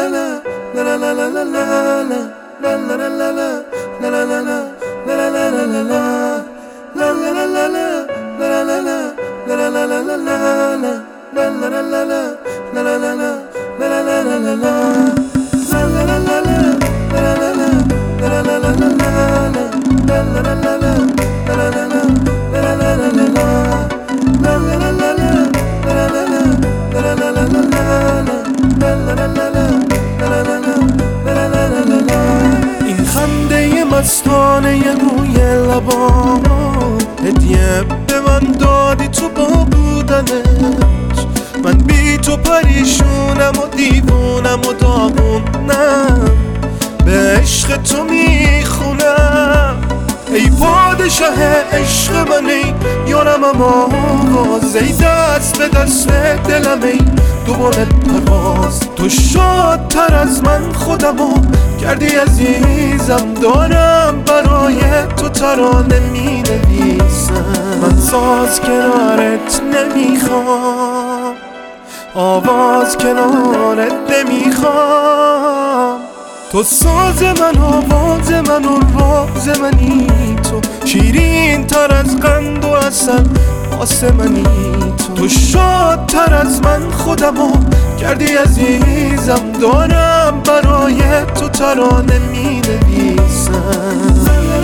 این خنده مستانه روی لبام هدیه به من دادی تو با بودنت. من بی تو پریشونم و دیوونم و داغونم، به عشق تو میخونم. ای پادشاه عشق من، ای یارم آواز، ای دست به دست دلم، ای دوباره پرواز. تو شادتر از من خودمو کردی عزیزم، دارم برای تو ترانه می نویسم. من ساز کنارت نمیخوام، آواز کنارت نمیخوام. تو ساز من، آواز من و راز منی تو، شیرین تر از قند و عسل واسه منی تو شادتر از من خودمو کردی عزیزم، دارم برای تو ترانه می نویسم.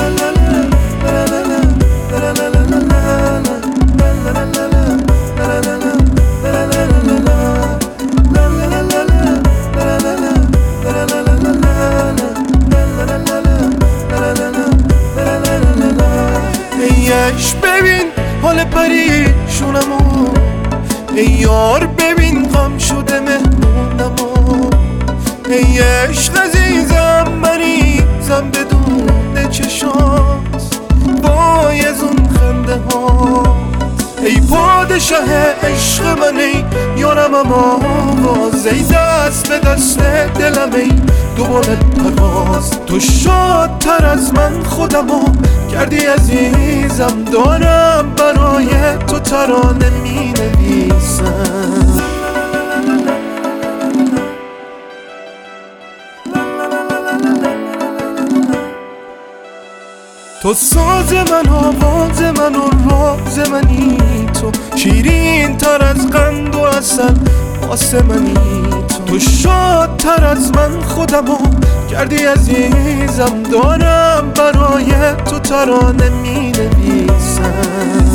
ببین حال پریشونمو، ای یار ببین غم شده مهمونمو. ای عشق عزیزم مریضم بدون چشات، بایزون خنده ها. ای پادشاه عشق من، ای یارم آواز، ای دست به دست دلم، ای دوباره پرواز. تو شادتر از من خودمو کردی عزیزم، دارم برای تو ترانه می نویسم. تو ساز من، آواز من و راز منی تو، شیرین تر از قند و عسل واسه منی تو شادتر از من خودمو کردی عزیزم، دارم برای تو ترانه می نویسم.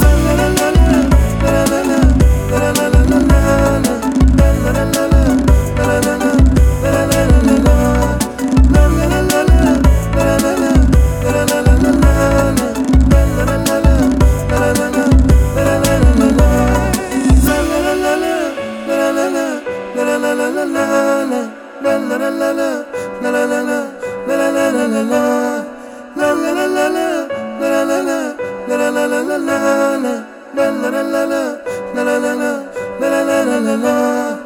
La